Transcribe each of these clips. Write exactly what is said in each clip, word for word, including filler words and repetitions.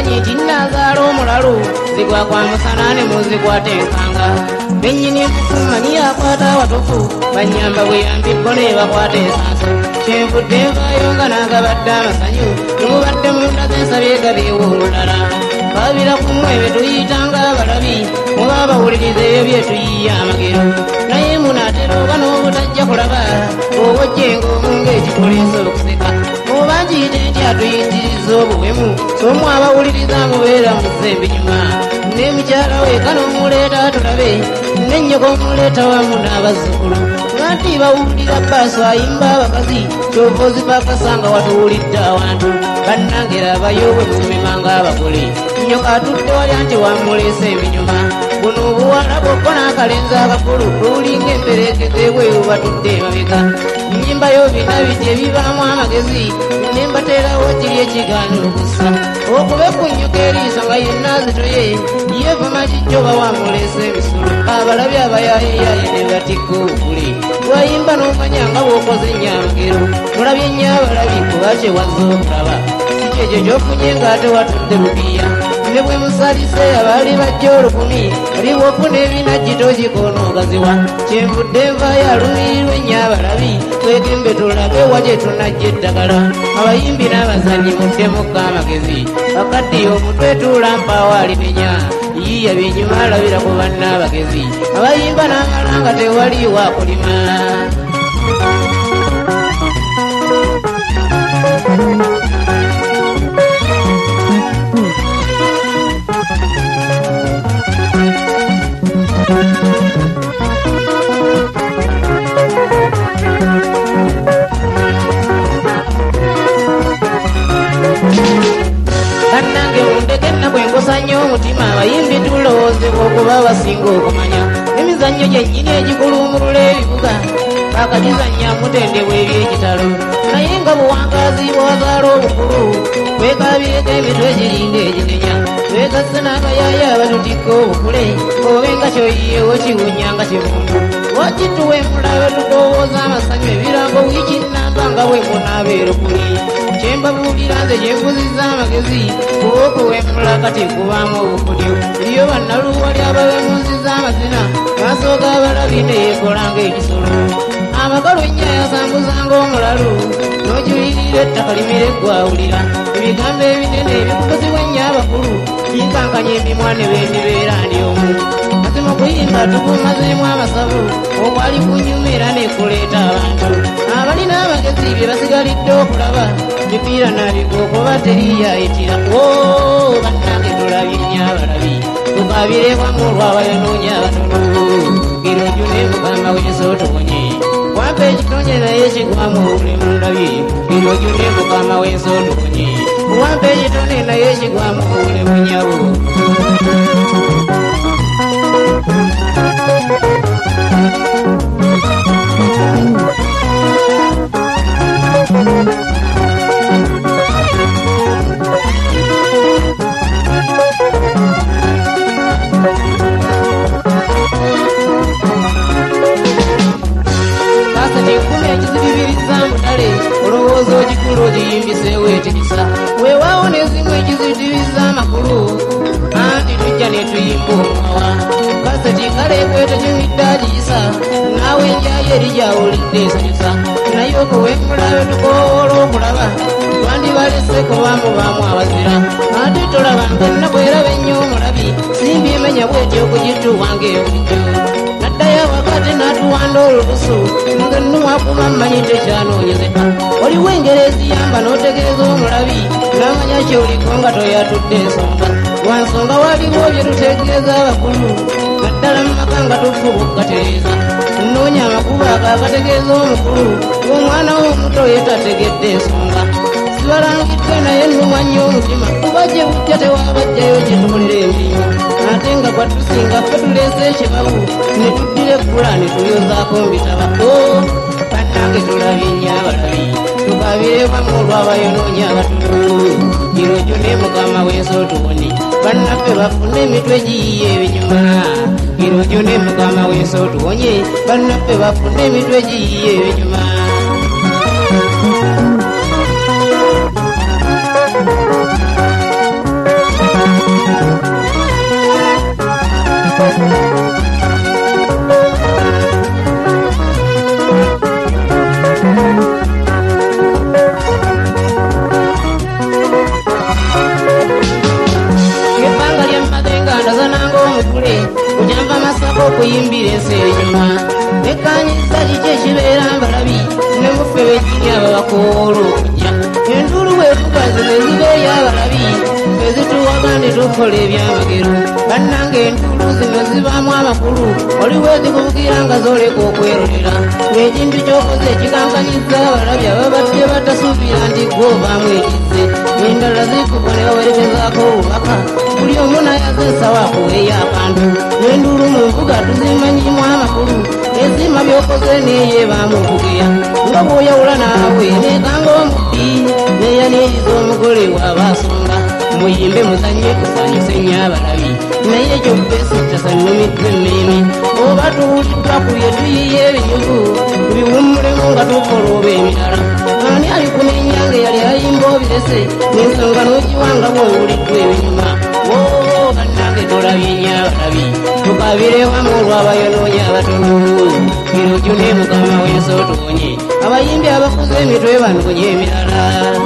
mukimanyi nti nnazaala omulalu zigwa kwa musana ne muzikwata enkanga bennyini enkukumanyi akwata awatufu banyamba bweyambikko ne bakwata ensanso kyenvudde nvaayo nga naagabadde amasanyu nemubadde munda zensabye gabeewo olulala babira kumwe bye tuyitanga abalabi muba bawuliriza ebyo bye tuyiya amagero naye munaatera oba n'obutajja kulaba obojjenga omunga ekikuleesa okuseka oba nkiyite nti atuyitiriza obuwemu somu abawuliriza mubeera muzze ebinyuma ne mukyala we kanomuleeta tulabe ne nnyoko omuleeta wamu n'abazzukulu nganti bawulira baaso ayimba abakazi kyova ozipakasanga watuwulidde awantu bannangera abayobwe mumimanga abagole nyoka atudde walya nti wamuleesa ebinyuma buno obuwala bwokko n'akalenzi akakulu lulinga emberekeze bweru batudde emabega nnyimbayo bina biti ebibaamu amagezi nembateerawo kiri ekigaana okussa okube ku nnyoka eriiso nga yenna azitoye yevuma kijjo bawamuleesa ebisolo abalabi abayayeyaye ne batikka obukule lwayimba n'omanya nga bw'okoze ennyamagero mulabye nnyo abalabi kuba kye wazza okulaba kiki ekyo ky'ofunye ng'ate watudde lubiya ne bwe musalise abaali bajja olukumi oli bw'ofuna ebinagito gikoonoogaziwa kyenvudde nvaayo alumirirwa ennyo abalabi twegembe tulabe wa gye tunajja eddagala abayimbi n'abazannyi muddemukka amagezi bakaddiyo omutwe tuula mpaawo alimenya yiya byenyuma alabira ku banna abagezi abayimba n'amala nga tewaliiwo akulima bannange mundeke ennaku enkusanya omutima abayimbi tulowoozebwa okuba abasinga okumanya emizannyo gyennyini egikulumulula ebibuga bakagizannya mutendebwa eby'ekitalo naye nga buwangaazi bwazaala obukulu twekabyeko emitwe giringa eginenya twekasse n'abayaaya abatutikka obukule obe nga kyoyiyewo kiwunya nga kimundu wakituwe mulabe tukowooza amasanyu ebirango wiiki nnamba nga bwe munaabeera okuli kyembabuulira nze kyenfuzizza amagezi kuba okuwemula kati kubaamu obukudyo eriyo bannaluwali abawemuzizza amazina basooka abalabi ne yeekolanga ekisolo amakalu ennyo yasambuzanga omulalu n'okiwulirira ettaka limere gwawulira ebigambo ebinene ebikubuzibwa ennyo abakulu bikankanya emimwa ne bendibeera ndi omu mazima okuyimba tukumazeemu amasavu okwali kunyuma era nekuleeta abantu abalina abagezi bye basigalidde okulaba mipiira nabigwa okuba teriyayitira o bannange tulabye nnyo abalabi tukabirebwamu olwabayonoonya abatono girunju ne mugamba w'enso tuwonye wampa ekitonye naye kigwamu obulemu ndabye girunju ne mugamba w'enso tuwonye wampa ekitone naye kigwamu obulemu nyabo Nikumi ekizibibiriza mutale olowooza ogikulu ogiyimbiseewo etikisa weewaawo n'ezimu ekizibiriza amakulu anti tujja ne tuyimba omuwawa kaseti kaleekweto gyomidde agiyisa naawe enjayo eri gyawulidde esanyusa naye okuwemulabe tukowoola okulaba twandibaleseko bamubaamu abazira ate tolaba ngennaku eraba ennyo omulabi simbi emenya bwetyo okugituwanga ebulijjo naddayo wakati n'atuwanda olubusu nga nnuwakuba mmanyi tekyanoonyezeka oliwo engero eziyamba n'otegeeza omulabi n'amanya kyoliko nga toyatudde ensonga wansonga waliwo bye tutegeeza abakulu naddala mu maka nga tufuba okugatereeza nnoonya amakubo ago agategeeza omukulu omwana w'omuto yetategedde ensonga sibalangiddwe naye nnumwa nnyo omutima kuba gye bujja tewabajjayo gyetukolera emirimu ate nga gwatusinga ffe tuleese ekibabu ne tuddira eggula ne tulyozaako mbitaba o bannange tulabye nnyo abalabi tukabirebwamu olw'abayonoonya abatono girojjo ne mukama w'enso tuwone bannaffe bafune emitwe giyiye ebinyuma girojjo ne mukama w'enso tuwonye bannaffe bafune emitwe giyiye ebinyuma zino ey'abalabi ezituwaga ne tukola ebyamagero bannange entulu zino zibaamu amakulu oliwo ezikubukira nga zoleka okwerolera ng'ekintu ky'okoze ekikankanyizza abalabi ababadde batasuubira nti gw'ovaamu ekizze endala zikuba ne bawerekezaako obubaka buli omu nayaza ensawo akuweeyo akantu n'endulu mu nvuga tuzimanyimu amakulu ezima by'okoze neeyebaamu okugeya nga bw'oyawula naawe neekanga omubbi neeyaniiriza omugole waabasonga muyimbe muzanye kusanyusa ennyo abalabi naye ekyo beesittasa nnumiddwa emmeeme oba tuwuliddwa ku bye tuyiye ebinyuvu biwummulemu nga tukola oba emirala ani ali kumenya nga yali ayimba obirese n'ensonga n'ogiwanga bw'owuliddwa ebinyuma oo bannange tolabye nnyo abalabi tukabire wamu olw'abayonoonya abatono kirojju ne mukama w'ensi otuwonye abayimbi abakuza emitwe banonye emirala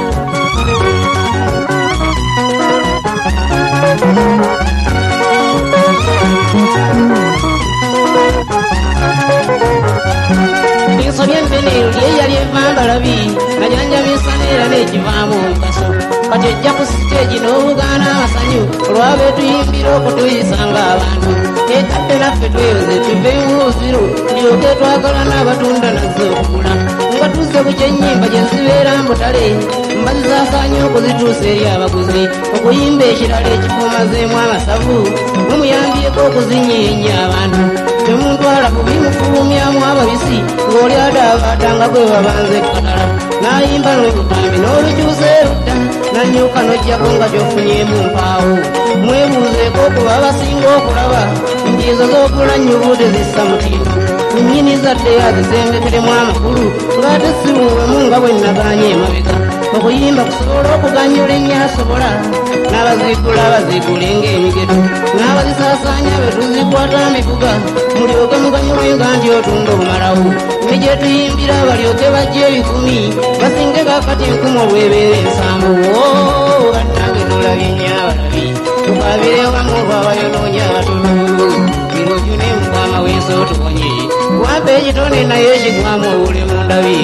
ensobi ennene lyeyali evambalabi najanjabisa neera n'ekivaamu omugaso kati ojja ku siteegi n'obugaana amasanyu olwaba etuyimbira okutuyisanga abantu ekadde naffe tweyoze tuveemu buziro lyoke twagala n'abatunda nazze okugula nga tuzze ku kyennyimba gye zibeera mbutale mbazisaasaanya okuzituusa eri abaguzi okuyimba ekirala ekifuumazeemu amasavu mumuyambyeko okuzinyiinya abantu temuntwala bubi mufulumyamu ababisi ng'oli adaabaatanga gwe babanze katala n'ayimba n'obutambi n'olukyusa erudda nanyuka n'ojjako nga gy'ofunyemu mpaawo mwebuuzeeko okuba abasinga okulaba njiizo z'okula nnyubu tezissa mutindo nnyini zadde azizengekeremu amakulu ng'ate sibuwemu nga bwe nagaanye emabega okuyimba kusobola okuganyula ennyo asobola n'abaziikula abaziikule ng'emigedo n'abazisaasaanya be tuzikwata amikuga mulyoke muganyulwenga nti otunda obumalawo ne gye tuyimbira balyoke bajja ebikumi basinge kakati enkumi olw'ebeera ensanvu oo bannange tolabye nnyo abalabi tukabire wamu olw'abayonoonya abatono kirojju ne mukama w'ensi otuwonye wampa ekitone naye ekigwamu obule mu ndabye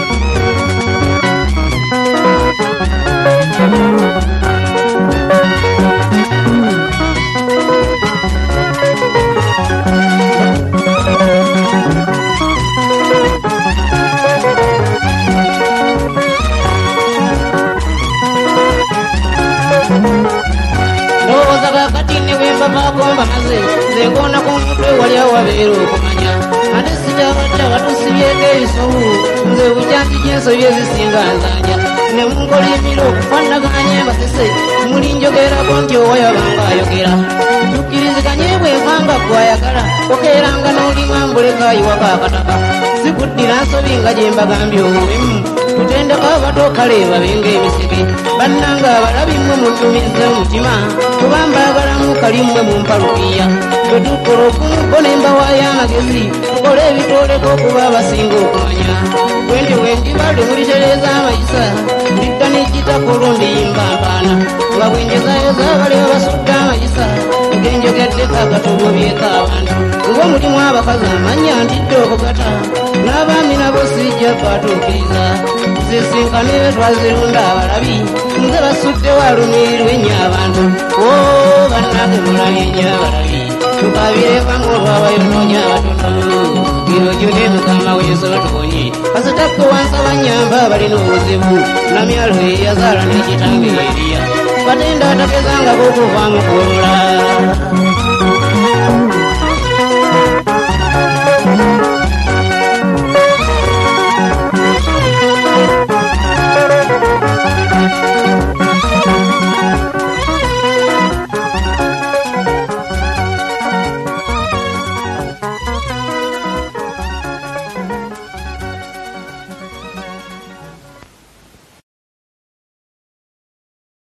ndowooza kakati ne bwe mbavaako mbamaze nzekoona ku mutwe wali awabeera okumanya ate sitabadde batusibyeko ebisobu nze bukyanti gy'ensobi ezisinga nzanja ne munkolimira okufanaganya embasese muli njogerako nti owayabanga ayogera tukkiriziganye bwevanga gwayagala okeeranga n'olima mbulekaayiwako akataka sikuddira nsobi nga gye mbagambye obuwemu tutendeko abato kale babenga emisege bannanga abalabi mmwe muntumize omutima kuba mbaagalamu kalimmwe mu mpalukiya bwe tukola okumubo ne mbawaayo amagezi tukola ebitoleko okuba abasinga okumanya bwe ndi wendibadde mulitereeza amayisa ndidda n'ekitakola ndiyimba mpaana nga bwe njezayo zaabali abasudde amayisa ngenjogeddeko agatolobyeko abantu ng'omulimu abakazi amanya ntidde okugata n'abaami nabo sijja batuukiriza zisinkane twazirunda abalabi nze basudde walumirirwa ennyo abantu oo bannange mulabye nnyo abalabi tukabire wamu olw'abayonoonya abatono kirojju ne mukama w'ensi otuwonye kasitakke wansi abanyamba abalina obuzibu namyalo eyazaala n'ekitange eriya batenda atagezangako okuvaamu kuwemula